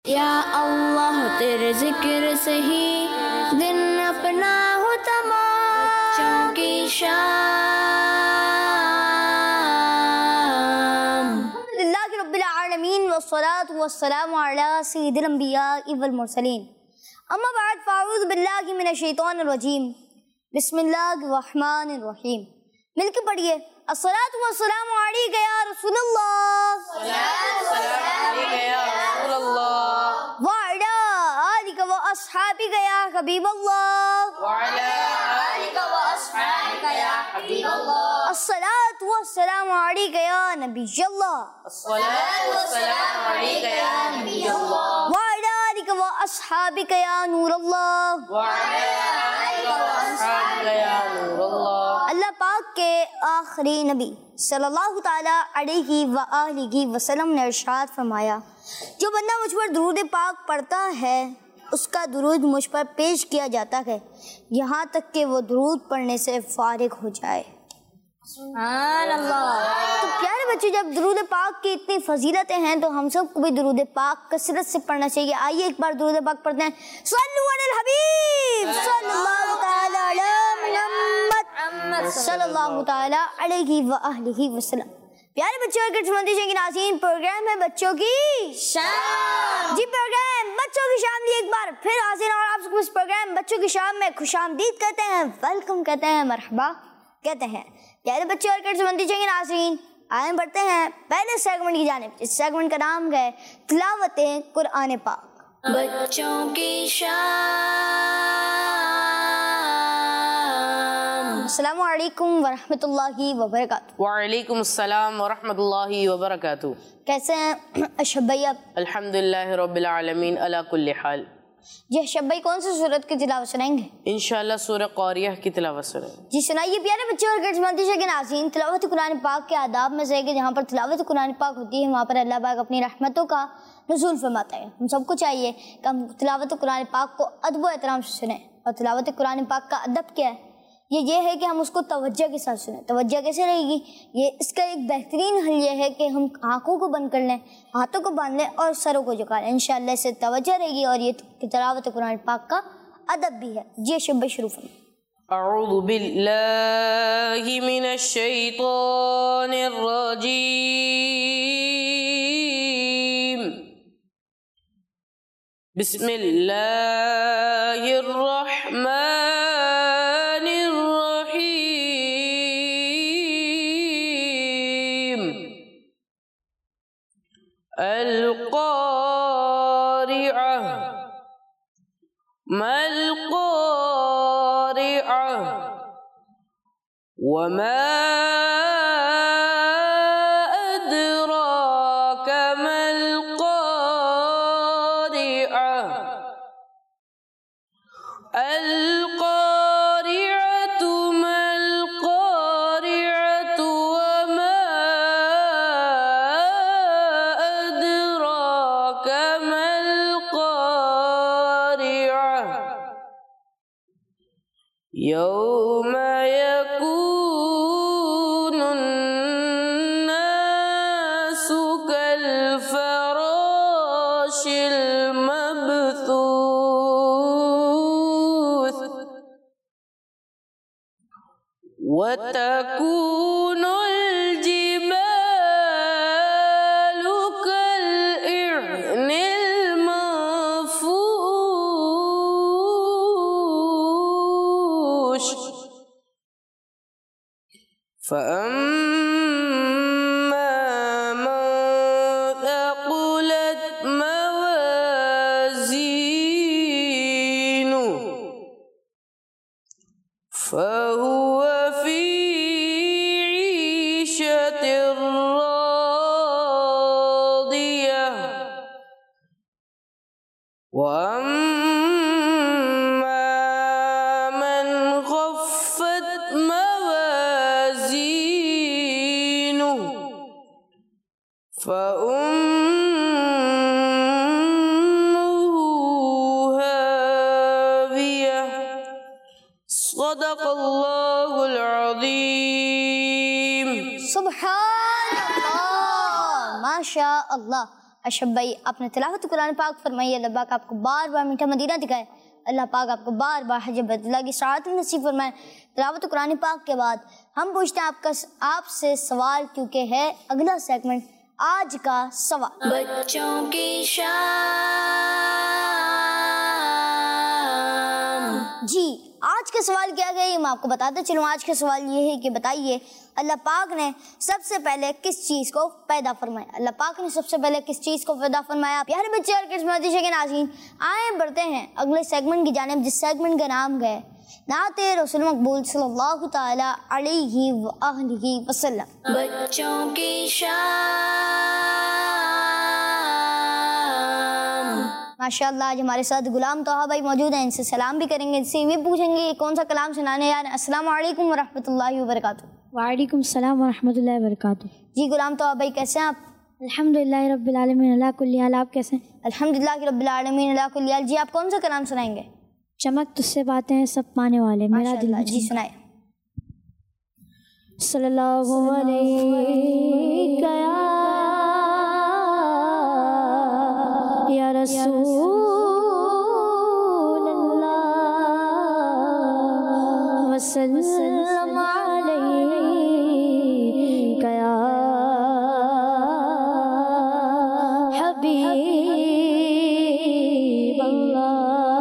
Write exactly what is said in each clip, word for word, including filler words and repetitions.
یا اللہ تیرے ذکر سے ہی دن اپنا ہو تمام، بچوں کی شام۔ الحمدللہ رب العالمین والصلاة والسلام علی سید الانبیاء والمرسلین، اما بعد فاعوذ باللہ من الشیطان الرجیم، بسم اللہ الرحمن الرحیم۔ مل کے پڑھیے، الصلاة والسلام علیک یا رسول اللہ، وعلی آلک و اصحابک یا حبیب اللہ، الصلاة والسلام علیک یا نبی اللہ، وعلی آلک و اصحابک یا نور اللہ۔ اللہ پاک کے آخری نبی صلی اللہ تعالیٰ علیہ وآلہ وسلم نے ارشاد فرمایا، جو بندہ مجھ پر درود پاک پڑھتا ہے اس کا درود مجھ پر پیش کیا جاتا ہے یہاں تک کہ وہ درود پڑھنے سے فارغ ہو جائے۔ سبحان اللہ۔ تو پیارے بچے، جب درود پاک کی اتنی فضیلتیں ہیں تو ہم سب کو بھی درود پاک کثرت سے پڑھنا چاہیے۔ آئیے ایک بار درود پاک پڑھتے ہیں، صلو علی الحبیب صلی اللہ تعالیٰ علی محمد صلی اللہ تعالیٰ علیہ وآلہ وسلم۔ پیارے بچوں اور کٹسمندی کے ناظرین، پروگرام ہے بچوں کی شام۔ جی پروگرام بچوں کی شام لیے ایک بار پھر حاضر ہیں اور آپ سب کو اس پروگرام بچوں کی شام میں خوش آمدید کہتے ہیں، ویلکم کہتے ہیں، مرحبا کہتے ہیں۔ پیارے بچوں اور کٹسمندی کے ناظرین، آئیں بڑھتے ہیں پہلے سیگمنٹ کی جانب۔ اس سیگمنٹ کا نام ہے تلاوت قرآن پاک۔ بچوں کی شام۔ السلام علیکم ورحمۃ اللہ وبرکاتہ۔ وعلیکم السلام ورحمۃ اللہ وبرکاتہ۔ کیسے ہیں اشرف بھائی آپ؟ الحمدللہ رب العالمین علی کل حال۔ جی اشرف بھائی، کون سی سورت کی تلاوت سنائیں گے؟ انشاءاللہ سورہ قاریہ کی تلاوت سنیں۔ جی سنائیے پیارے بچے اور کٹسمندی کے ناظرین۔ تلاوت قرآن پاک کے آداب میں سے ہے کہ جہاں پر تلاوت قرآن پاک ہوتی ہے وہاں پر اللہ پاک اپنی رحمتوں کا نزول فرماتا ہے۔ ہم سب کو چاہیے کہ ہم تلاوت قرآن پاک کو ادب و احترام سے سنیں۔ اور تلاوت قرآن پاک کا ادب کیا ہے؟ یہ یہ ہے کہ ہم اس کو توجہ کے ساتھ سنیں۔ توجہ کیسے رہے گی؟ یہ اس کا ایک بہترین حل یہ ہے کہ ہم آنکھوں کو بند کر لیں، ہاتھوں کو باندھ لیں اور سروں کو جھکا لیں۔ انشاءاللہ اس سے توجہ رہے گی اور یہ تلاوت قرآن پاک کا ادب بھی ہے۔ جی اشرف بھائی شروع فرمائیں۔ اعوذ باللہ من الشیطان الرجیم، بسم اللہ الرحمن القارعة ما القارعة وما أدراك ما القارعة القارعة ما القارعة وما أدراك ما القارعة يوم يكون الناس كالفراش المبثوث وتكون الجبال كالإعن المنفوش فأما من ثقلت موازينه فهو في عيشة راضية وأما من خفت موازينه فأمه هاوية صدق اللہ العظیم۔ سبحان اللہ، ماشاء اللہ۔ اشرف بھائی آپ نے تلاوت قرآن پاک فرمائی، اللہ پاک آپ کو بار بار میٹھا مدینہ دکھائے، اللہ پاک آپ کو بار بار حج بیت اللہ کی سعادت نصیب فرمائے۔ تلاوت قرآن پاک کے بعد ہم پوچھتے ہیں آپ کا آپ سے سوال، کیونکہ ہے اگلا سیگمنٹ آج کا سوال۔ بچوں کی شام، جی آج کا سوال کیا گیا یہ میں آپ کو بتاتا چلوں۔ آج کا سوال یہ ہے کہ بتائیے اللہ پاک نے سب سے پہلے کس چیز کو پیدا فرمایا؟ اللہ پاک نے سب سے پہلے کس چیز کو پیدا فرمایا؟ پیارے بچے اور قسمتی کے ناظرین، آئیں بڑھتے ہیں اگلے سیگمنٹ کی جانب، جس سیگمنٹ کا نام ہے نعت رسول مقبول صلی اللہ تعالی علیہ وآلہ وسلم۔ بچوں کی شام، ماشاء اللہ آج ہمارے ساتھ غلام طہا بھائی موجود ہیں، ان سے سلام بھی کریں گے، ان سے یہ پوچھیں گے کون سا کلام سنانے یار۔ السلام علیکم ورحمۃ اللہ وبرکاتہ۔ وعلیکم السلام ورحمۃ اللہ وبرکاتہ۔ جی غلام طہا بھائی کیسے ہیں آپ؟ الحمدللہ رب العالمین علی کل حال، آپ کیسے ہیں؟ الحمدللہ رب العالمین علی کل حال۔ جی آپ کون سا کلام سنائیں گے؟ چمک تجھ سے باتیں ہیں سب پانے والے، میرا دل جی سنائے۔ صلی اللہ علیہ یا رسول اللہ وسلم علیہ یا حبیب اللہ،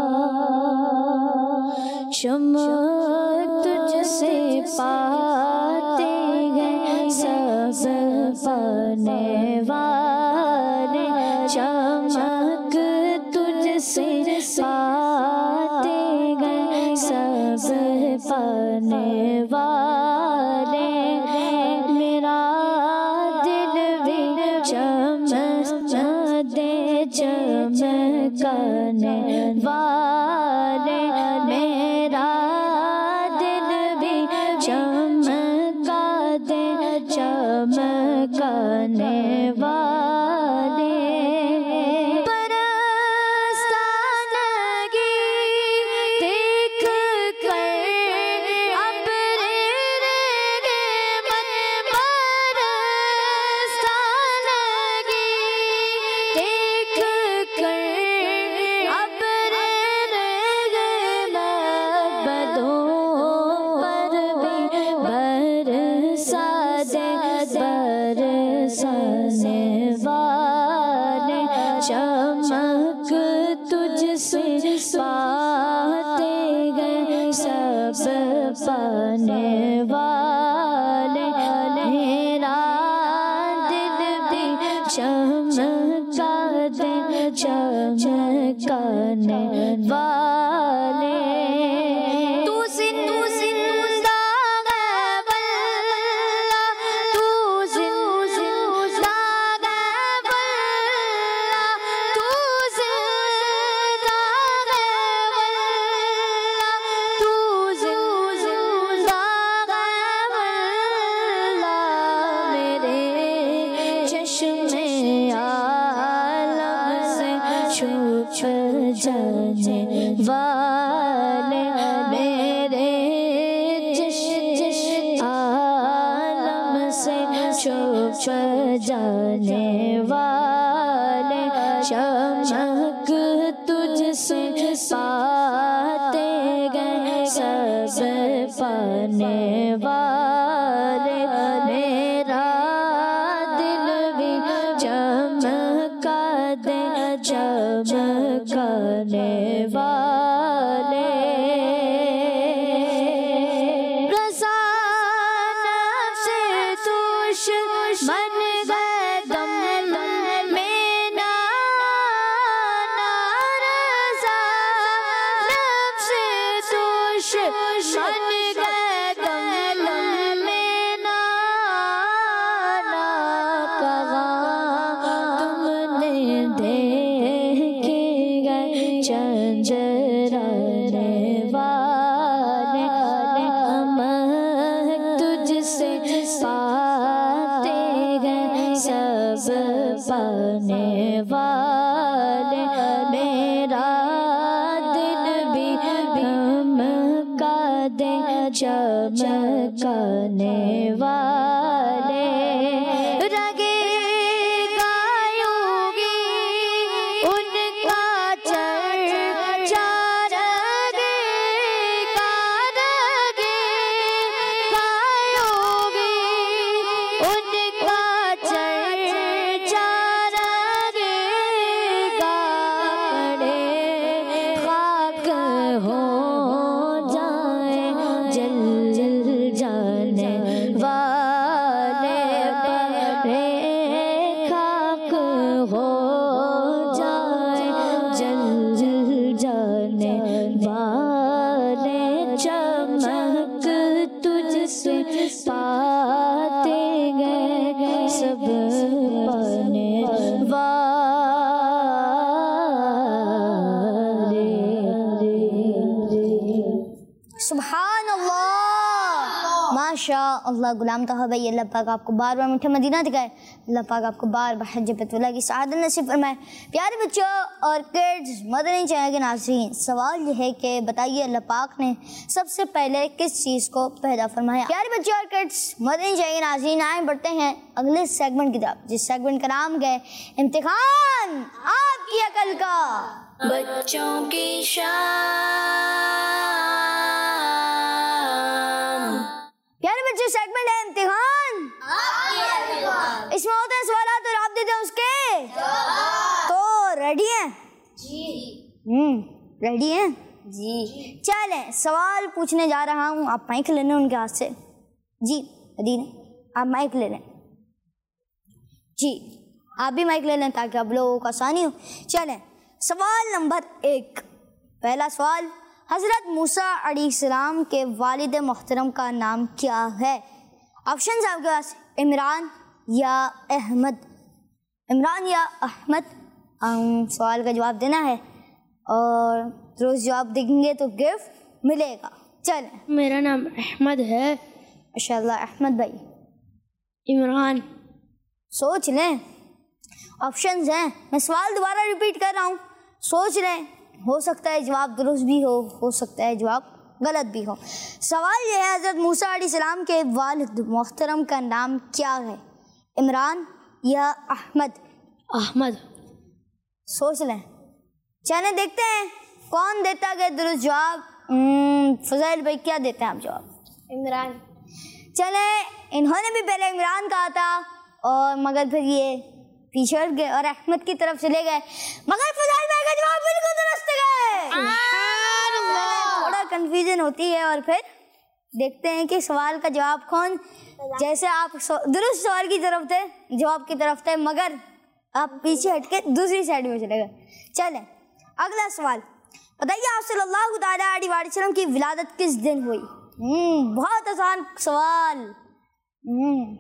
چمک تجھ سے پاتے گئے سب پانے والے، چمک تجھ سے پاتے گئے سب پانے والے، میرا دل بھی چمک دے چمکانے والے، میرا دل بھی چمکا دے چمکانے والے، برسانگی دیکھ کر ابر رنگے من، برسانگی دیکھ کر ابر رنگے من، بدوں پر بھی برسا دے برسانے والے، چمک تجھ سے پاتے گئے سب پانے والے، میرا دل بھی چمکا دے چمکانے والے، تو زندہ ہے واللہ، تو زندہ ہے واللہ، تو زندہ ہے واللہ، تو زندہ ہے واللہ، میرے چشم عالم سے چھپ جانے والے، میرے چشم عالم سے چھپ جانے والے، چمک تجھ سے پاتے گئے سب پانے والے، میرا دل بھی چمکا دے چمکانے والے، رضا نفس دشمن گئے دم میں نانا، رضا نفس دشمن گئے دم میں نانا، کہاں تم نے دیکھے گئے چنجرانے والے، ہم تجھ سے پاتے گئے سب پانے والے، میرا دل بھی چمکا دے چمکانے والے، رگے گایوں گی माशा अल्लाह गुलाम तहा भाई, अल्लाह पाक आपको बार बार मीठा मदीना दिखाए, अल्लाह पाक आपको बार बार हज बैतुल्लाह की सआदत नसीब फरमाए। प्यारे बच्चों और किड्स, मदनी चैनल के नाज़रीन, सवाल यह है कि बताइए अल्लाह पाक ने सबसे पहले किस चीज़ को पैदा फरमाया। प्यारे बच्चों और किड्स, मदनी चैनल के नाज़रीन, आए बढ़ते हैं अगले सेगमेंट की तरफ, जिस सेगमेंट का नाम है इम्तिहान आपकी अकल का। बच्चों की शान। प्यारे बच्चों, सेगमेंट है इम्तिहान। इसमें होते हैं सवालात और आप देते हैं उसके तो रेडी हैं जी? हम्म रेडी हैं जी। चलें, सवाल पूछने जा रहा हूँ, आप माइक ले लें उनके हाथ से। जी अदीन, आप माइक ले लें जी, आप भी माइक ले लें ताकि आप लोगों को आसानी हो। चलें, सवाल नंबर एक, पहला सवाल, हज़रत मूसा अलैहिस्सलाम के वालिद मोहतरम का नाम क्या है? ऑप्शन आपके पास, इमरान या अहमद। इमरान या अहमद, हम सवाल का जवाब देना है और रोज़ जवाब देंगे तो गिफ्ट मिलेगा। चलें, मेरा नाम अहमद है। माशाल्लाह अहमद भाई। इमरान। सोच लें, ऑप्शंस हैं, मैं सवाल दोबारा रिपीट कर रहा हूँ, सोच लें, हो सकता है जवाब दुरुस्त भी हो हो सकता है जवाब गलत भी हो। सवाल यह है, हज़रत मूसा अलैहिस्सलाम के वालिद मोहतरम का नाम क्या है? इमरान या अहमद? अहमद। सोच लें, चलें देखते हैं कौन देता है दुरुस्त जवाब। फज़ैल भाई क्या देते हैं आप जवाब? इमरान। चलें, इन्होंने भी पहले इमरान कहा था और मगर फिर ये पीछे हट गए और अहमद की तरफ चले गए, मगर फज़ैल भाई का जवाब बिल्कुल दुरुस्त है। थोड़ा कंफ्यूजन होती है और फिर देखते हैं कि सवाल का जवाब कौन, जैसे आप दुरुस्त सवाल की तरफ थे, जवाब की तरफ थे, मगर आप पीछे हट के दूसरी साइड में चले गए। चलें, अगला सवाल, बताइए आप सल्लल्लाहु तआला अलैहि वसल्लम की विलादत किस दिन हुई? हम्म बहुत आसान सवाल। हम्म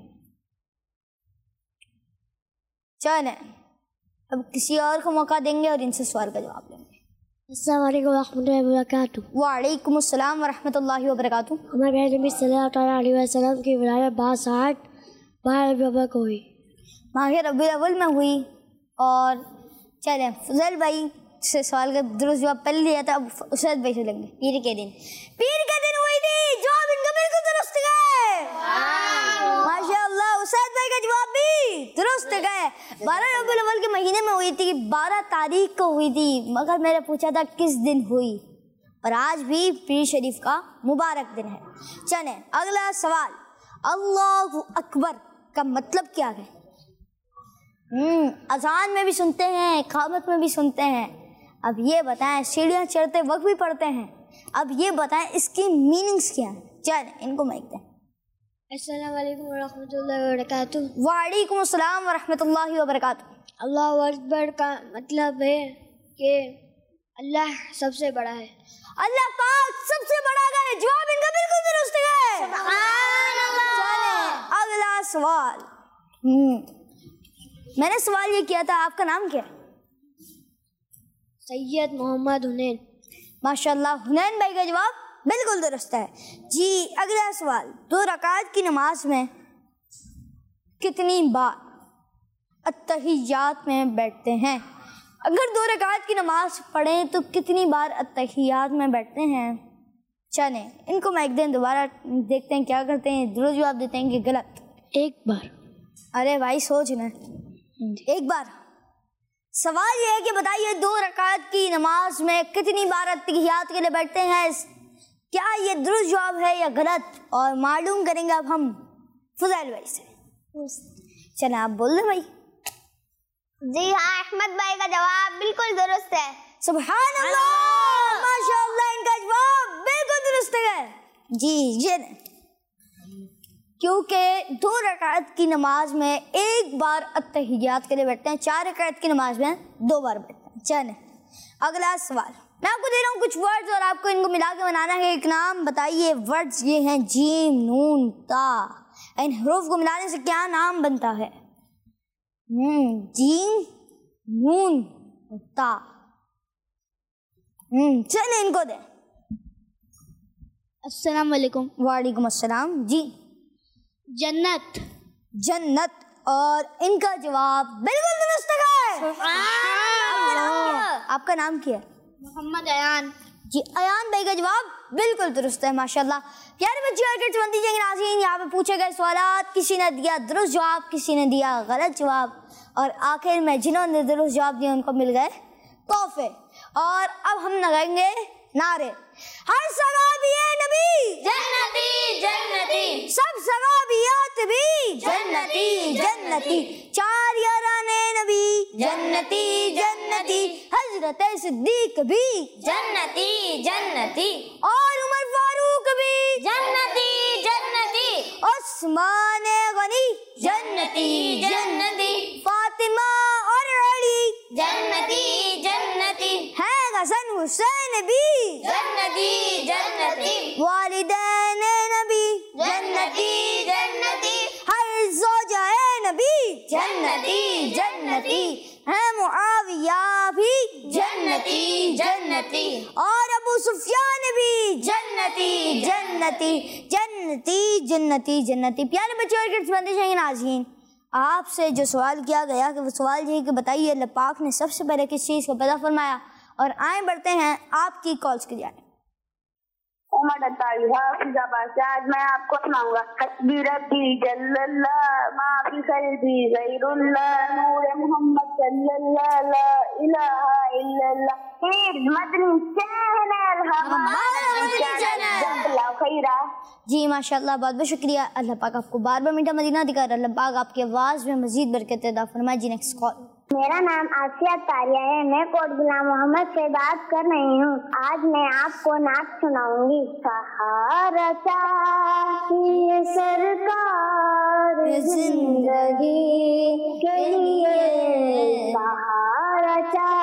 चलें, अब किसी और को मौका देंगे और इनसे सवाल का जवाब लेंगे। अस्सलाम वालेकुम रहमतुल्लाहि व बरकातुहू। वालेकुम अस्सलाम व रहमतुल्लाहि व बरकातुहू। हमारे नबी सल्लल्लाहु अलैहि वसल्लम की विलादत बासठ बारह रबीउल अव्वल को हुई। माह रबीउल अव्वल में हुई। और चलें, फज़ल भाई से सवाल का दुरुस्त जवाब पहले लिया था, अब उसैद भाई से लेंगे। पीर के दिन, पीर के दिन हुई थी, जवाब इनका बिल्कुल दुरुस्त है। माशाअल्लाह, उसैद भाई का जवाब भी दुरुस्त है। बारह रबीउल अव्वल के महीने में हुई थी, बारह तारीख को हुई थी, मगर मैंने पूछा था किस दिन हुई, और आज भी पीर शरीफ का मुबारक दिन है। चलें, अगला सवाल, अल्लाहु अकबर का मतलब क्या है? हम्म अजान में भी सुनते हैं, इकामत में भी सुनते हैं। अब ये बताएं, सीढ़ियाँ चढ़ते वक्त भी पढ़ते हैं, अब ये बताएं इसकी मीनिंग्स क्या है? चलें, इनको माइक दें। अस्सलाम वालेकुम व रहमतुल्लाहि व बरकातुहू। वालेकुम अस्सलाम व रहमतुल्लाहि व बरकातुहू। अल्लाहु अकबर का मतलब है कि अल्लाह सबसे बड़ा है। अल्लाह पाक सबसे बड़ा है, जवाब इनका बिल्कुल दुरुस्त है। सुभान अल्लाह। चलें, अगला सवाल। हम्म मैंने सवाल ये किया था, आपका नाम क्या है? सैयद मोहम्मद हुनैन। माशाल्लाह, हुनैन भाई का जवाब बिल्कुल दुरुस्त है जी। अगला सवाल, दो रकात की नमाज में कितनी बार अत्तहियात में बैठते हैं? अगर दो रकात की नमाज पढ़ें तो कितनी बार अत्तहियात में बैठते हैं? चलें, इनको माइक दें, दोबारा देखते हैं क्या करते हैं, दुरुस्त जवाब देते हैं कि गलत। एक बार। अरे भाई सोच लें, एक बार। सवाल यह है कि बताइए दो रकात की नमाज में कितनी बार अत्तहियात के लिए बैठते हैं? क्या ये दुरुस्त जवाब है या गलत, और मालूम करेंगे अब हम फज़ैल भाई से। चलें, आप बोल दें भाई। जी हाँ, अहमद भाई का जवाब बिल्कुल दुरुस्त है। सुभान अल्लाह, माशाअल्लाह, इनका जवाब बिल्कुल दुरुस्त है जी। ये क्योंकि दो रकात की नमाज में एक बार अत्तहियात के लिए बैठते हैं, चार रकात की नमाज में दो बार बैठते हैं। चलें, अगला सवाल, मैं आपको दे रहा हूँ कुछ वर्ड्स और आपको इनको मिला के बनाना है एक नाम। बताइए, वर्ड्स ये हैं जीम, नून, ता। इन हरूफ को मिलाने से क्या नाम बनता है? हम्म जीम, नून, ता। हम्म चलें, इनको दें। अस्सलाम वालेकुम। वालेकुम अस्सलाम जी। जन्नत। जन्नत। और इनका जवाब बिल्कुल दुरुस्त है। आपका नाम क्या है? मोहम्मद अयान। जी, अयान भाई का जवाब बिल्कुल दुरुस्त है, माशाल्लाह। प्यारे बच्चे और किड्स नाज़रीन, यहाँ पे पूछे गए सवालात, किसी ने दिया दुरुस्त जवाब, किसी ने दिया गलत जवाब, और आखिर में जिन्होंने दुरुस्त जवाब दिया उनको मिल गए तोहफे। और अब हम लगाएंगे नारे। हर सवाबी नबी जन्नती जन्नती, सब सवाबियात भी जन्नती जन्नती, चार याराने नबी जन्नती जन्नती, हजरत सिद्दीक भी जन्नती जन्नती, और उमर फारूक भी जन्नती जन्नती, उस्मान गनी जन्नती जन्नती, फातिमा और अली जन्नती जन्नती, है हसन हुसैन भी जन्नती जन्नती, वालिदैन नबी जन्नती जन्नती, हर ज़ौजाए नबी जन्नती जन्नती, है मुआविया भी जन्नती जन्नती, और अबू सुफियान भी जन्नती जन्नती जन्नती जन्नती जन्नती। प्यारे बच्चे और किड्स नाज़रीन, आपसे जो सवाल किया गया कि वो सवाल ये कि बताइए अल्लाह पाक ने सबसे पहले किस चीज़ को पैदा फरमाया। और आए बढ़ते हैं आपकी कॉल्स की जाए। उमर से आज मैं आपको सुनाऊंगा। हस्बी रब्बी जल्लल्लाह मा फी क़ल्बी ग़ैरुल्लाह नूर मोहम्मद सल्लल्लाह ला इलाहा इल्लल्लाह। मदनी चैनल हमारा खैरा। जी माशाल्लाह, बहुत बहुत शुक्रिया। अल्लाह पाक आपको बार बार मीठा मदीना दिखा। अल्लाह पाक आपकी आवाज़ में मजीद बरकत अता फरमाए। जी नेक्स्ट कॉल। मेरा नाम आसिया तारिया है, मैं कोट गुलाम मोहम्मद से बात कर रही हूँ। आज मैं आपको नात सुनाऊंगी। सहारा चाहिए सरकार जिंदगी के लिए, सहारा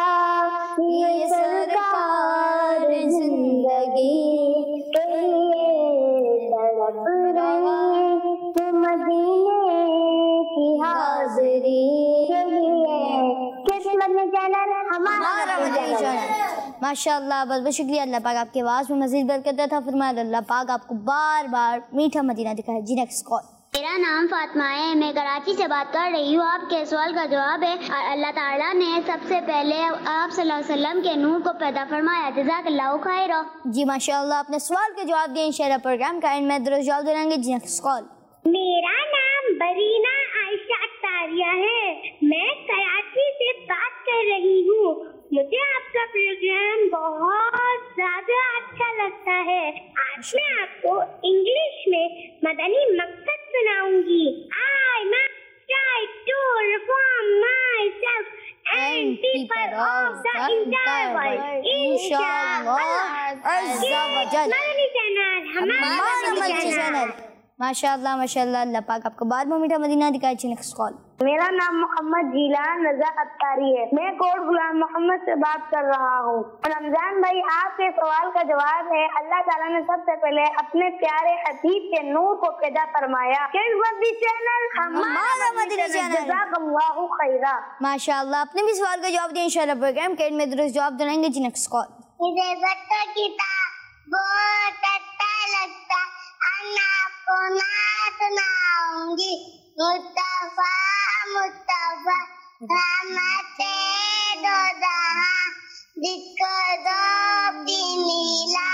चाहिए सरकार जिंदगी के लिए, तड़प रही तुम मदीने की हाज़िरी के लिए। किस्मत में चैनल हमारा मदनी चैनल। माशाल्लाह, बहुत बहुत शुक्रिया। अल्लाह पाक आपकी आवाज़ में मज़ीद बरकत अता फरमाए। अल्लाह पाक आपको बार बार मीठा मदीना दिखाए। जी नेक्स्ट कॉल। मेरा नाम फातिमा है, मैं कराची से बात कर रही हूँ। आपके सवाल का जवाब है अल्लाह ताला ने सबसे पहले आप सल्लल्लाहु अलैहि वसल्लम के नूर को पैदा फरमाया। जज़ाकल्लाहु खैरा। जी माशाल्लाह, आपने सवाल के जवाब दिए। इंशाअल्लाह प्रोग्राम का एंड में दुरुस्त जवाब देंगे। जी नेक्स्ट कॉल। मेरा नाम बरीना आयशा तारिया है, मैं कराची से बात कर रही हूँ। मुझे आपका प्रोग्राम बहुत ज्यादा अच्छा लगता है। आज मैं आपको इंग्लिश में मदनी मकसद सुनाऊंगी। I must try to reform myself and people of the entire world. इंशाअल्लाह। मदनी चैनल हमारा मदनी चैनल। माशाअल्लाह माशाअल्लाह, अल्लाह पाक आपको बार बार मीठा मदीना दिखाए। जी नेक्स्ट कॉल। मेरा नाम मोहम्मद जीलान रजा अत्तारी है, मैं कोट गुलाम मोहम्मद से बात कर रहा हूँ। रमजान भाई, आपके सवाल का जवाब है अल्लाह ताला ने सबसे पहले अपने प्यारे हबीब के नूर को पैदा फरमाया। चैनल हमारा मदनी चैनल। जज़ाकल्लाहु खैरा। माशाअल्लाह, आपने भी सवाल का जवाब दिया। इंशाअल्लाह प्रोग्राम के एंड में दुरुस्त जवाब देंगे। जी नेक्स्ट कॉल। मुझे बच्चों की बहुत अच्छा लगता, अन्ना आपको नात सुनाऊंगी। मुस्तफा मुस्तफा रहमते दो जहां, जिसको दो भी मिला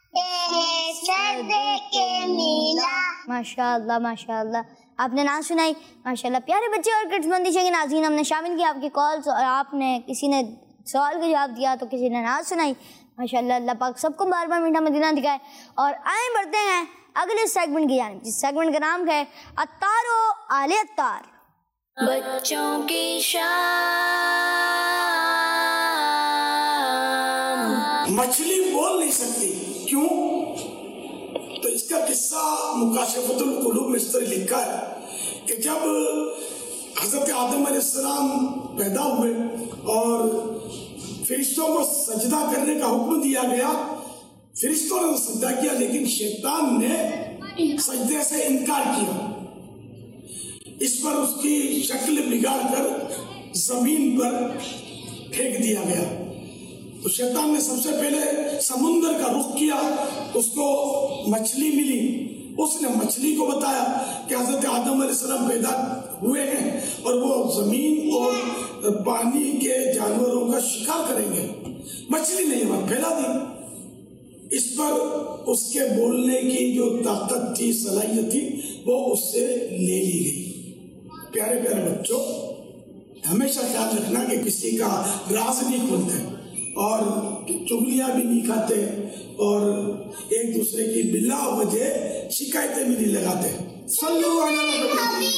ए सदे के मिला। माशाअल्लाह माशाअल्लाह, आपने नाम सुनाई। माशाअल्लाह, प्यारे बच्चे और किड्स बंदिशों के नाज़रीन, हमने शामिल किया आपकी कॉल्स, और आपने किसी ने सवाल का जवाब दिया तो किसी ने नाम सुनाई। माशाअल्लाह, अल्लाह पाक सबको बार बार मीठा मदीना दिखाए। और आए बढ़ते हैं अगले सेगमेंट की जानिब, जिस सेगमेंट का नाम है अत्तारो आले अत्तार। बच्चों की शान। मछली बोल नहीं सकती, क्यों? तो इसका किस्सा मुकाशफतुल कुलूब में इस तरह लिखा है कि जब हजरत आदम अलैहिस्सलाम पैदा हुए और फरिश्तों को सजदा करने का हुक्म दिया गया, फरिश्तों ने सजदा किया, लेकिन शैतान ने सजदे से इनकार किया। इस पर उसकी शक्ल बिगाड़ कर जमीन पर फेंक दिया गया। तो शैतान ने सबसे पहले समुंदर का रुख किया, उसको मछली मिली, اس نے مچھلی کو بتایا کہ حضرت آدم علیہ السلام پیدا ہوئے ہیں اور وہ زمین اور پانی کے جانوروں کا شکار کریں گے. مچھلی نے یہ بات پھیلا دی. اس پر اس کے بولنے کی جو طاقت تھی، صلاحیت تھی، وہ اس سے لے لی گئی. پیارے پیارے بچوں، ہمیشہ خیال رکھنا کہ کسی کا راز نہیں کھولتے اور چغلیاں بھی نہیں کھاتے اور ایک دوسرے کی بلا وجہ شکایتیں بھی نہیں لگاتے. صلو علی نبی.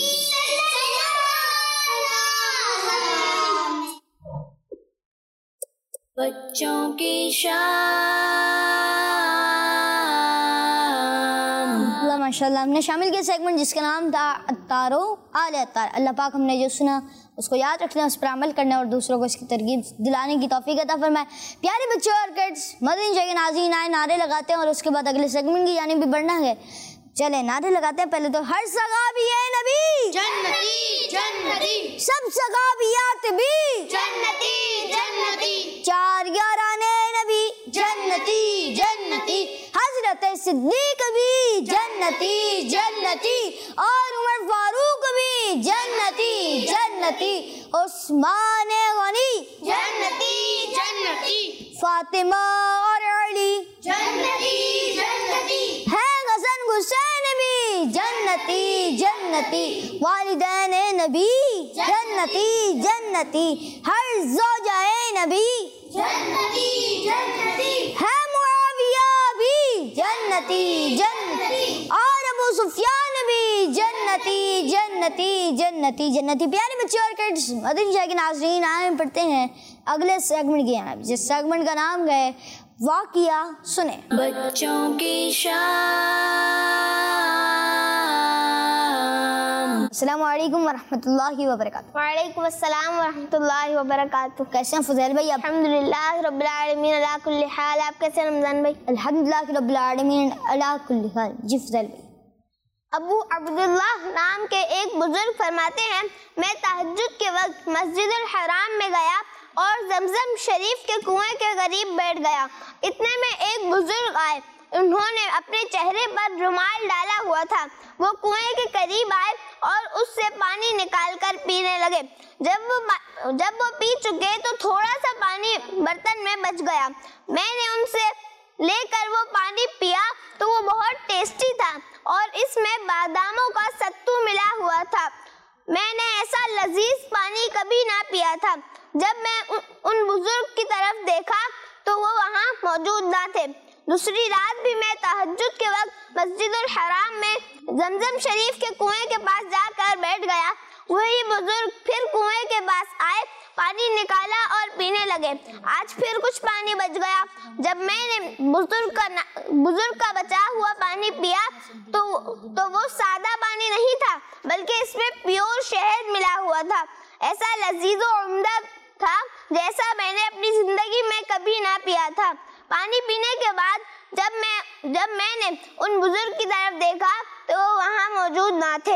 بچوں کی شام. اللہ ماشاء اللہ، ہم نے شامل کیا سیگمنٹ جس کا نام تھا اتارو آل اتار. اللہ پاک ہم نے جو سنا اس کو یاد رکھنا، اس پر عمل کرنا اور دوسروں کو اس کی ترغیب دلانے کی توفیق عطا فرمائے. پیارے بچوں اور کڈس، مدنی چینل کے ناظرین آئے نعرے لگاتے ہیں اور اس کے بعد اگلے سیگمنٹ کی جانب بھی بڑھنا ہے. چلے نعرے لگاتے ہیں. پہلے تو ہر صحابی نبی جنتی جنتی، سب صحابیات بھی جنتی جنتی، چار یارانے نبی جنتی جنتی، حضرت صدیق بھی جنتی جنتی، اور عمر فاروق بھی جنتی جنتی، عثمان غنی جنتی جنتی، فاطمہ اور علی جنتی جنتی، ہے حسن حسین بھی جنتی جنتی، والدین نبی جنتی جنتی، ہر زوجہ نبی جنتی جنتی، ہے معاویہ بھی جنتی جنتی، اور ابو سفیان بھی جنتی جنتی جنتی جنتی. پیارے بچے اور کڈس، مدنی چینل کے ناظرین آئے پڑھتے ہیں اگلے سیگمنٹ کی جانب، جس سیگمنٹ کا نام ہے واقعہ سنیں. بچوں کی شام. السلام علیکم ورحمۃ اللہ وبرکاتہ. وعلیکم السلام ورحمۃ اللہ وبرکاتہ. کیسے ہیں فضیل بھائی آپ؟ الحمدللہ رب العالمین علی کل حال. آپ کیسے ہیں رمضان بھائی؟ الحمدللہ رب العالمین علی کل حال. جی فضیل بھائی. ابو عبداللہ نام کے ایک بزرگ فرماتے ہیں، میں تہجد کے وقت مسجد الحرام میں گیا اور زمزم شریف کے کنویں کے قریب بیٹھ گیا. اتنے میں ایک بزرگ آئے. انہوں نے اپنے چہرے پر رومال ڈالا ہوا تھا. وہ کنویں کے قریب آئے اور اس سے پانی نکال کر پینے لگے. جب وہ جب وہ پی چکے تو تھوڑا سا پانی برتن میں بچ گیا. میں نے ان سے لے کر وہ پانی پیا تو وہ بہت ٹیسٹی تھا اور اس میں باداموں کا ستو ملا ہوا تھا. میں نے ایسا لذیذ پانی کبھی نہ پیا تھا. جب میں ان بزرگ کی طرف دیکھا تو وہ وہاں موجود نہ تھے. دوسری رات بھی میں تہجد کے وقت مسجد الحرام میں زمزم شریف کے کنویں کے پاس جا کر بیٹھ گیا. وہی بزرگ پھر کنویں کے پاس آئے، پانی نکالا اور پینے لگے. آج پھر کچھ پانی بچ گیا. جب میں نے بزرگ کا بزرگ کا بچا ہوا پانی پیا تو تو وہ سادہ پانی نہیں تھا بلکہ اس میں پیور شہد ملا ہوا تھا. ایسا لذیذ و عمدہ تھا جیسا میں نے اپنی زندگی میں کبھی نہ پیا تھا. پانی پینے کے بعد جب میں جب میں نے ان بزرگ کی طرف دیکھا تو وہ وہاں موجود نہ تھے.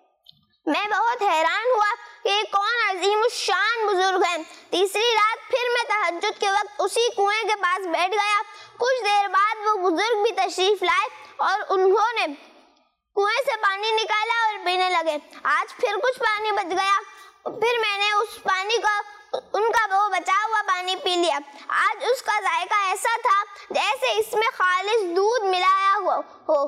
میں بہت حیران ہوا کہ یہ کون عظیم الشان بزرگ ہیں. تیسری رات پھر میں تہجد کے وقت اسی کنویں کے پاس بیٹھ گیا. کچھ دیر بعد وہ بزرگ بھی تشریف لائے اور انہوں نے کنویں سے پانی نکالا اور پینے لگے. آج پھر کچھ پانی بچ گیا. پھر میں نے اس پانی کا ان کا وہ بچا ہوا پانی پی لیا. آج اس کا ذائقہ ایسا تھا جیسے اس میں خالص دودھ ملایا ہوا ہو.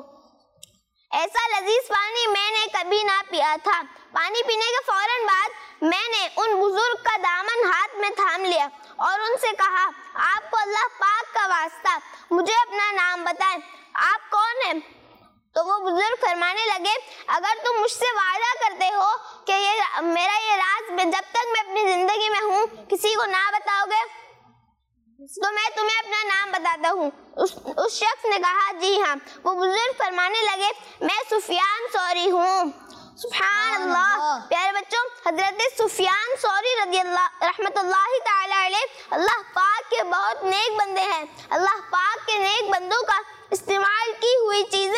ایسا لذیذ پانی میں نے کبھی نہ پیا تھا. پانی پینے کے فوراً بعد میں نے ان بزرگ کا دامن ہاتھ میں تھام لیا اور ان سے کہا، آپ کو اللہ پاک کا واسطہ مجھے اپنا نام بتائیں، آپ کون ہیں؟ تو وہ بزرگ فرمانے لگے، اگر تم مجھ سے وعدہ کرتے ہو کہ یہ میرا یہ راز جب تک میں اپنی زندگی میں ہوں کسی کو نہ بتاؤ گے تو میں تمہیں اپنا نام بتاتا ہوں. اس, اس شخص نے کہا، جی ہاں. وہ بزرگ فرمانے لگے، میں سفیان ثوری ہوں. سبحان اللہ. پیارے بچوں، حضرت سفیان ثوری رضی اللہ رحمت اللہ تعالی علیہ اللہ پاک کے بہت نیک بندے ہیں. اللہ پاک کے نیک بندوں کا استعمال کی ہوئی چیزیں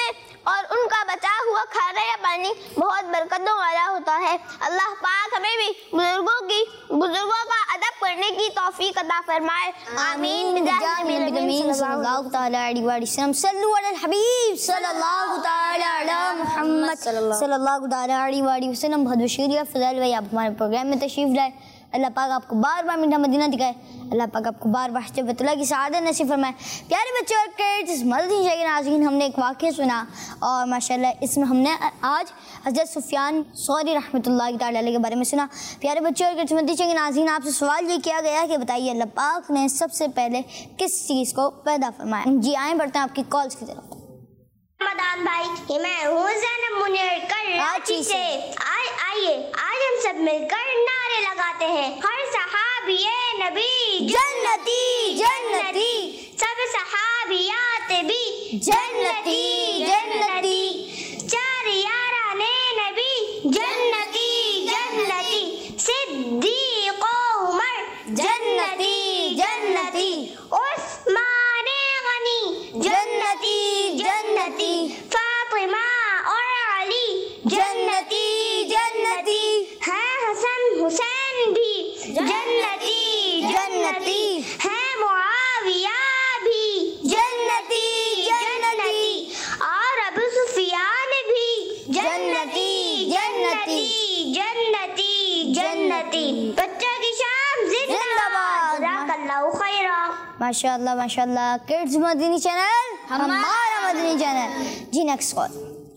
اور ان کا بچا ہوا کھانا یا پانی بہت برکتوں والا ہوتا ہے۔ اللہ پاک ہمیں بھی بزرگوں کی بزرگوں کا ادب کرنے کی توفیق عطا فرمائے، آمین بجاہ نبی امین صلی اللہ تعالی علیہ وسلم۔ صلو علی الحبیب صلی اللہ تعالی علی محمد صلی اللہ تعالی علیہ وسلم۔ بہت شکریہ فضل بھائی، آپ ہمارے پروگرام میں تشریف لائے۔ اللہ پاک آپ کو بار بار میٹھا مدینہ دکھائے، اللہ پاک آپ کو بار بار بیت اللہ کی سعادت نصیب فرمائے۔ پیارے بچے اور کڈز، مدنی چینل کے ناظرین، ہم نے ایک واقعہ سنا اور ماشاءاللہ اس میں ہم نے آج حضرت سفیان ثوری رحمۃ اللہ تعالی علیہ کے بارے میں سنا۔ پیارے بچے اور کڈز، مدنی چینل کے ناظرین، آپ سے سوال یہ کیا گیا کہ بتائیے اللہ پاک نے سب سے پہلے کس چیز کو پیدا فرمایا؟ جی آئیں بڑھتے ہیں آپ کی کالز کی طرف۔ رمضان بھائی، میں ہوں زینب منیر کراچی سے۔ آئیے آج ہم سب مل کر نعرے لگاتے ہیں، ہر صحابی نبی جنتی جنتی، سب صحابیات بھی جنتی جنتی، چار یاران نبی جنتی جنتی، صدیق و عمر جنتی جنتی، عثمان غنی جنتی جنتی، فاطمہ اور علی جنتی جنتی، ہے حسن حسین بھی جنتی جنتی، ہے معاویہ بھی جنتی جنتی، اور ابو سفیان بھی جنتی جنتی جنتی جنتی۔ بچوں کی شام زندہ باد، جزاک اللہ خیرا۔ ماشاء اللہ ماشاء اللہ۔ کڈز مدنی چینل ہمارا مدنی چینل۔ جی نیکسٹ کال۔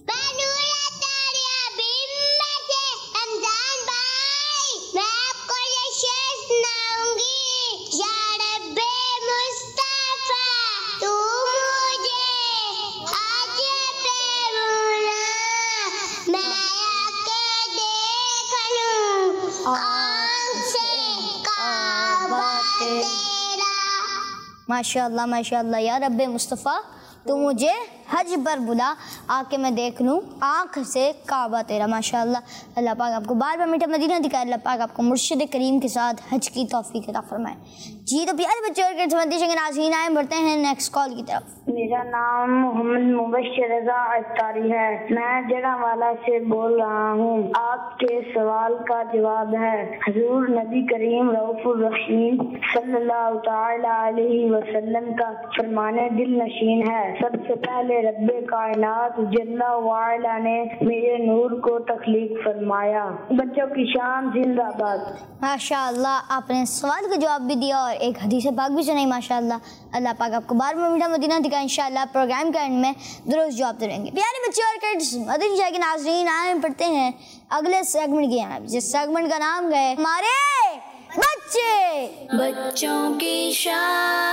ماشاء اللہ ماشاء اللہ۔ یا رب مصطفیٰ تو مجھے حج پر بلا، آ کے میں دیکھ لوں آنکھ سے کعبہ تیرا۔ ماشاء اللہ، اللہ پاک آپ کو بار بار میٹھا مدینہ دکھائے، اللہ پاک آپ کو مرشد کریم کے ساتھ حج کی توفیق عطا فرمائے۔ جی تو پیارے بچے اور کے ناظرین، آئے بڑھتے ہیں نیکسٹ کال کی طرف۔ میرا نام محمد مبشر رضا اختاری ہے، میں جڑاوالا سے بول رہا ہوں۔ آپ کے سوال کا جواب ہے، حضور نبی کریم رؤوف الرحیم صلی اللہ تعالی علیہ وسلم کا فرمان دل نشین ہے۔ سب سے پہلے رب کائنات جل وعلا نے میرے نور کو تخلیق فرمایا۔ بچوں کی شام زندہ باد۔ ماشاء اللہ، آپ نے سوال کا جواب بھی دیا اور ایک حدیث پاک بھی سنائی۔ ماشاء اللہ، اللہ پاک آپ کو بار بار میٹھا مدینہ دکھائے۔ انشاءاللہ پروگرام کے اینڈ میں درست جواب دیں گے۔ پیارے بچے اور کڈز، مدنی چینل کے ناظرین، آئے پڑھتے ہیں اگلے سیگمنٹ کے جانب، جس سیگمنٹ کا نام ہے ہمارے بچے بچوں کی شام۔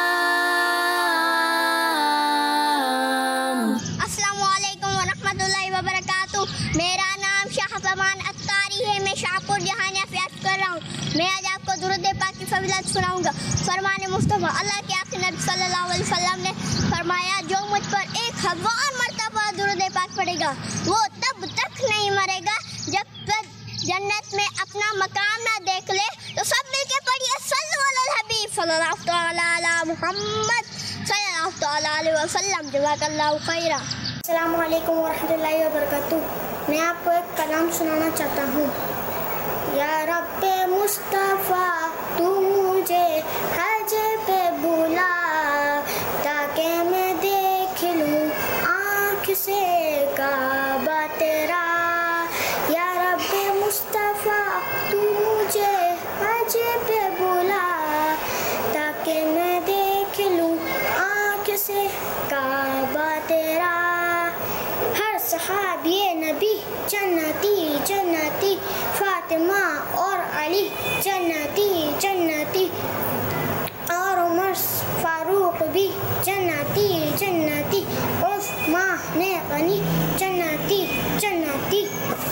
السلام علیکم ورحمۃ اللہ وبرکاتہ۔ میرا نام شاہ زمان اتاری ہے، میں شاہپور جہانیہ سے عرض کر رہا ہوں۔ میں آج آپ کو درود پاک کی فضیلت سناؤں گا۔ فرمان مصطفیٰ اللہ کے آخری نبی صلی اللہ علیہ وسلم نے فرمایا، جو مجھ پر ایک ہزار مرتبہ درود پاک پڑھے گا وہ تب تک نہیں مرے گا جب تک جنت میں اپنا مقام نہ دیکھ لے۔ تو سب مل کے پڑھیے، صلو علی الحبیب صلی اللہ تعالی علی محمد صلی اللہ تعالی علیہ وسلم، جزاک اللہ خیرا۔ السلام علیکم ورحمۃ اللہ وبرکاتہ۔ میں آپ کو ایک کلام سنانا چاہتا ہوں۔ یا رب مصطفیٰ تو مجھے حج پہ بلا، تاکہ میں دیکھ لوں آنکھ سے کعبہ تیرا۔ یا رب مصطفیٰ تو مجھے حج پہ بلا، تاکہ میں دیکھ لوں آنکھ سے کعبہ تیرا۔ ہر صحابی نبی جنتی جنتی، فاطمہ اور علی جنتی جنتی، اور عمر فاروق بھی جنتی جنتی، عثمان غنی جنتی جنتی۔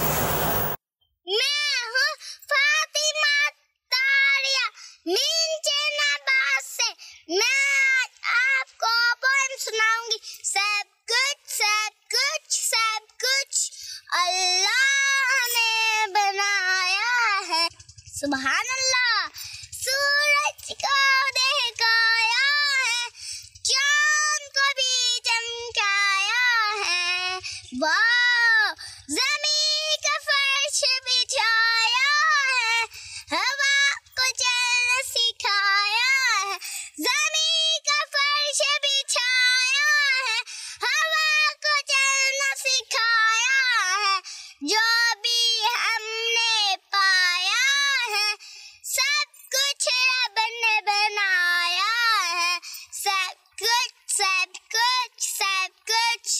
میں ہوں فاطمہ تاریہ مینچے نباز سے۔ میں آج آپ کو پوئم سناؤں گی۔ سب کچھ سب کچھ سب کچھ اللہ نے بنایا ہے، سبحان اللہ۔ سورج کو دکھایا ہے، چاند کو بھی چمکایا ہے، واہ زمین کا فرش بچھایا ہے ہوا کو چلنا سکھایا ہے زمین کا فرش بچھایا ہے ہوا کو چلنا سکھایا ہے جو بھی ہم نے پایا ہے سب کچھ رب نے بنایا ہے سب کچھ سب کچھ سب کچھ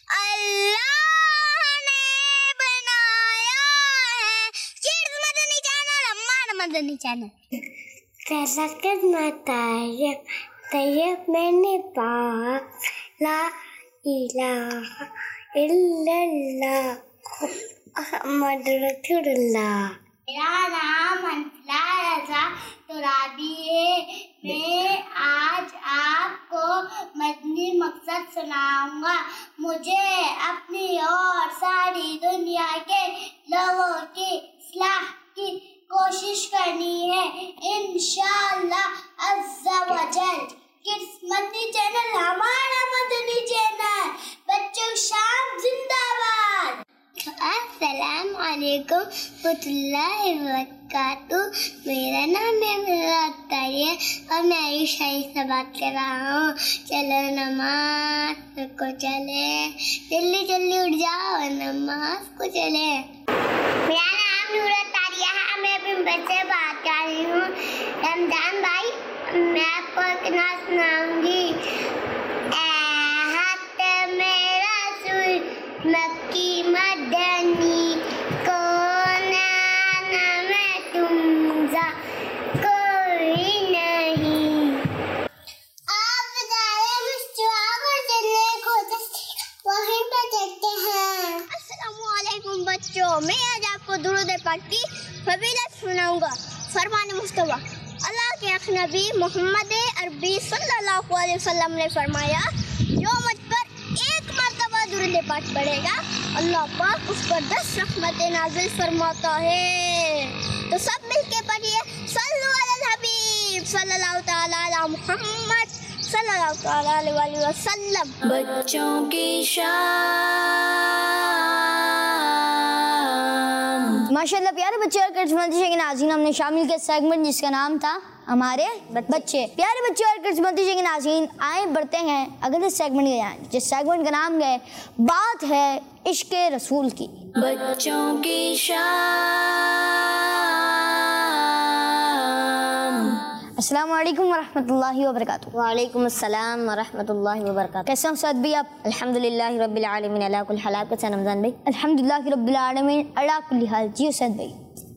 اللہ نے بنایا ہے. چیئرز مدنی چینل ہمارا مدنی چینل. تلقت مطیب طیب میں نے پاک لا الہ الا اللہ محمد رسول اللہ. میرا نام انفلا رضا ترابی ہے. میں آج آپ کو مدنی مقصد سناؤں گا. مجھے اپنی اور ساری دنیا کے لوگوں کی اصلاح کی کوشش کرنی ہے انشاءاللہ عز و جل. کڈس مدنی چینل ہمارا مدنی چینل. بچوں شام زندہ باد. السلام علیکم ورحمۃ اللہ وبرکاتہ. میرا نام ہے میرا اختاری ہے اور میں عائشہ سے بات کر رہا ہوں. چلو نماز کو چلے جلدی جلدی اٹھ جاؤ نماز کو چلے. میرا نام نور اختاری ہے. میں اپنے بچے بات کر رہی ہوں. رمضان بھائی میں آپ کو ایک نعت سناؤں گی. مکی مدنی کون میں تم جا کوئی نہیں. آپ بتائیں مشتاق اور چلنے کو وہیں پہ چلتے ہیں. السلام علیکم بچوں. میں آج آپ کو درود پاک کی فضیلت سناؤں گا. فرمان مصطفیٰ اللہ کے اخ نبی محمد عربی صلی اللہ علیہ وسلم نے فرمایا جو مجھ پر ایک مرتبہ درود پاک پڑھے گا اللہ پاک اس پر دس رحمتیں نازل فرماتا ہے. تو سب مل کے پڑھیے صلو علی الحبیب صلی اللہ تعالی علی محمد صلی اللہ تعالی علیہ وسلم. بچوں کی شان. ماشاءاللہ پیارے بچے اور کڈس مدنی کے ناظرین ہم نے شامل کیا سیگمنٹ جس کا نام تھا ہمارے بچے. پیارے بچے اور کڈس مدنی کے ناظرین آئیں بڑھتے ہیں اگلے سیگمنٹ کے جس سیگمنٹ کا نام ہے بات ہے عشق رسول کی. بچوں کی شان. السلام علیکم ورحمۃ اللہ وبرکاتہ. وعلیکم السلام ورحمۃ اللہ وبرکاتہ. کیسے ہیں استاد بھائی آپ؟ الحمدللہ رب العالمین علی کل حال. آپ کیسے ہیں رمضان بھائی؟ الحمدللہ رب العالمین علی کل حال. جی استاد بھائی.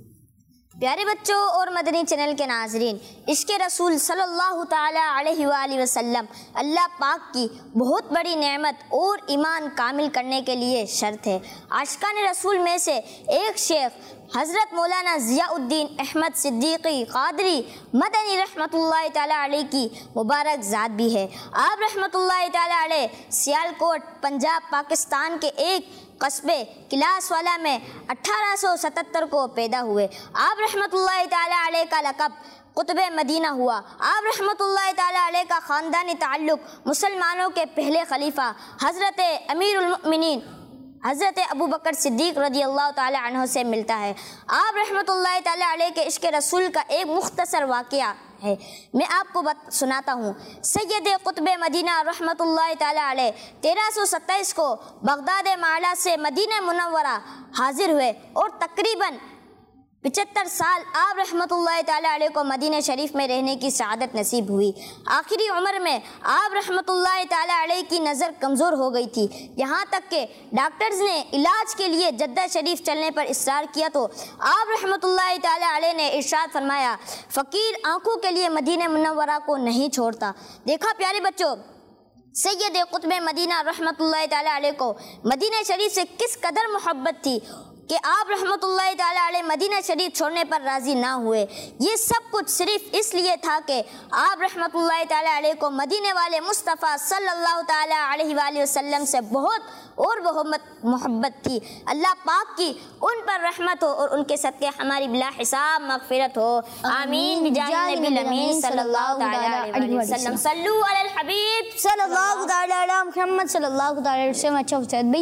پیارے بچوں اور مدنی چینل کے ناظرین عشق رسول صلی اللہ تعالی علیہ وآلہ وسلم اللہ پاک کی بہت بڑی نعمت اور ایمان کامل کرنے کے لیے شرط ہے. عاشقان رسول میں سے ایک شیخ حضرت مولانا ضیاء الدین احمد صدیقی قادری مدنی رحمۃ اللہ تعالی علیہ کی مبارک ذات بھی ہے. آپ رحمۃ اللہ تعالی علیہ سیالکوٹ پنجاب پاکستان کے ایک قصبے کلاس والا میں اٹھارہ سو ستتر کو پیدا ہوئے. آپ رحمۃ اللہ تعالی علیہ کا لقب قطب مدینہ ہوا. آپ رحمۃ اللہ تعالی علیہ کا خاندانی تعلق مسلمانوں کے پہلے خلیفہ حضرت امیر المؤمنین حضرت ابو بکر صدیق رضی اللہ تعالی عنہ سے ملتا ہے. آپ رحمۃ اللہ تعالی علیہ کے عشق رسول کا ایک مختصر واقعہ ہے میں آپ کو بات سناتا ہوں. سید قطب مدینہ رحمۃ اللہ تعالی علیہ تیرہ سو ستائیس کو بغداد معلا سے مدینہ منورہ حاضر ہوئے اور تقریباً پچہتر سال آپ رحمۃ اللہ تعالی علیہ کو مدینہ شریف میں رہنے کی سعادت نصیب ہوئی. آخری عمر میں آپ رحمۃ اللہ تعالی علیہ کی نظر کمزور ہو گئی تھی. یہاں تک کہ ڈاکٹرز نے علاج کے لیے جدہ شریف چلنے پر اصرار کیا تو آپ رحمۃ اللہ تعالی علیہ نے ارشاد فرمایا فقیر آنکھوں کے لیے مدینہ منورہ کو نہیں چھوڑتا. دیکھا پیارے بچوں سید قطب مدینہ رحمۃ اللہ تعالی علیہ کو مدینہ شریف سے کس قدر محبت تھی کہ آپ رحمۃ اللہ تعالی علیہ مدینہ شریف چھوڑنے پر راضی نہ ہوئے. یہ سب کچھ صرف اس لیے تھا کہ آپ رحمۃ اللہ تعالی علیہ کو مدینے والے مصطفیٰ صلی اللہ تعالی علیہ وآلہ وسلم سے بہت اور بہت محبت تھی. اللہ پاک کی ان پر رحمت ہو اور ان کے صدقے ہماری بلا حساب مغفرت ہو. آمین بجاہ نبی الامین صلی اللہ تعالی علیہ وسلم. صلو علی الحبیب صلی اللہ تعالی علی محمد صلی اللہ تعالی علیہ وسلم. اچھا استاد بھائی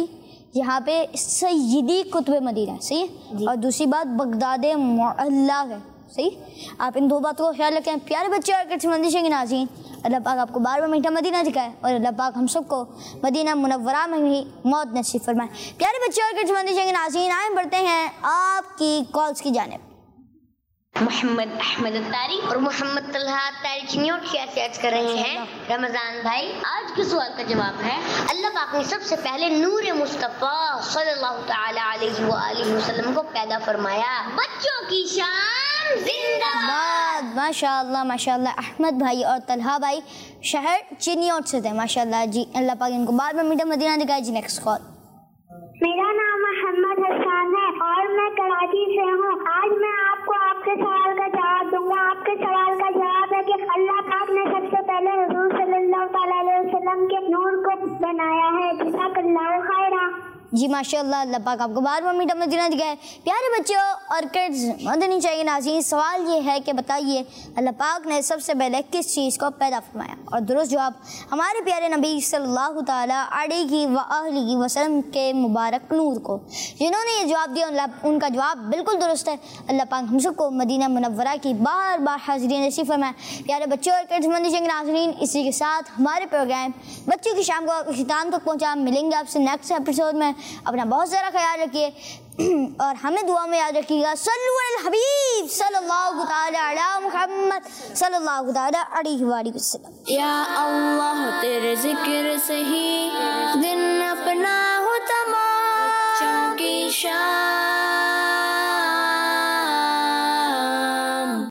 جہاں پہ سیدی قطب مدینہ، صحیح ہے، اور دوسری بات بغداد معلیٰ ہے، صحیح. آپ ان دو باتوں کو خیال رکھیں. پیارے بچے اور کچھ مندشیں کے ناظرین، اللہ پاک آپ کو بار بار میٹھا مدینہ دکھائے اور اللہ پاک ہم سب کو مدینہ منورہ میں ہی موت نصیب فرمائے. پیارے بچے اور کچھ مندشیں کے ناظرین، آئیں بڑھتے ہیں آپ کی کالز کی جانب. محمد احمد اتاری اور محمد طلحہ اتاری چنیوٹ کی ایسے کر رہے ہیں. رمضان بھائی، آج کے سوال کا جواب ہے، اللہ پاک نے سب سے پہلے نور مصطفیٰ صلی اللہ تعالی علیہ وآلہ وسلم کو پیدا فرمایا. بچوں کی شان زندہ باد. ماشاء اللہ ماشاء اللہ. احمد بھائی اور طلحہ بھائی شہر چنیوٹ سے تھے، ماشاء اللہ جی. اللہ پاک ان کو بار بار میٹھا مدینہ دکھائے جی. Next call. میرا نام محمد حسان ہے اور میں کراچی سے ہوں. آج میں آپ کو آپ کے سوال کا جواب دوں گا. آپ کے سوال کا جواب ہے کہ اللہ پاک نے سب سے پہلے حضور صلی اللہ تعالی علیہ وسلم کے نور کو بنایا ہے. جزاک اللہ خیرا. جی ماشاء اللہ. اللہ پاک آپ کو بار بار میٹھا مدینہ دکھائے. پیارے بچوں اور کڈز مدنی چاہیے ناظرین، سوال یہ ہے کہ بتائیے اللہ پاک نے سب سے پہلے کس چیز کو پیدا فرمایا؟ اور درست جواب ہمارے پیارے نبی صلی اللہ تعالیٰ علیہ وآلہ وسلم کے مبارک نور کو. جنہوں نے یہ جواب دیا ان کا جواب بالکل درست ہے. اللہ پاک ہم سب کو مدینہ منورہ کی بار بار حاضری نصیب فرمائے. پیارے بچوں اور کڈز مدنی چاہیے ناظرین، اسی کے ساتھ ہمارے پروگرام بچوں کی شام کو اختتام تک پہنچا. ملیں گے آپ سے نیکسٹ ایپیسوڈ میں. اپنا بہت سارا خیال رکھیے اور ہمیں دعا میں یاد رکھیے گا. صلو علی الحبیب صلی اللہ تعالی علی محمد صلی اللہ تعالی علیہ وآلہ وسلم. یا اللہ تیرے ذکر سے ہی دن اپنا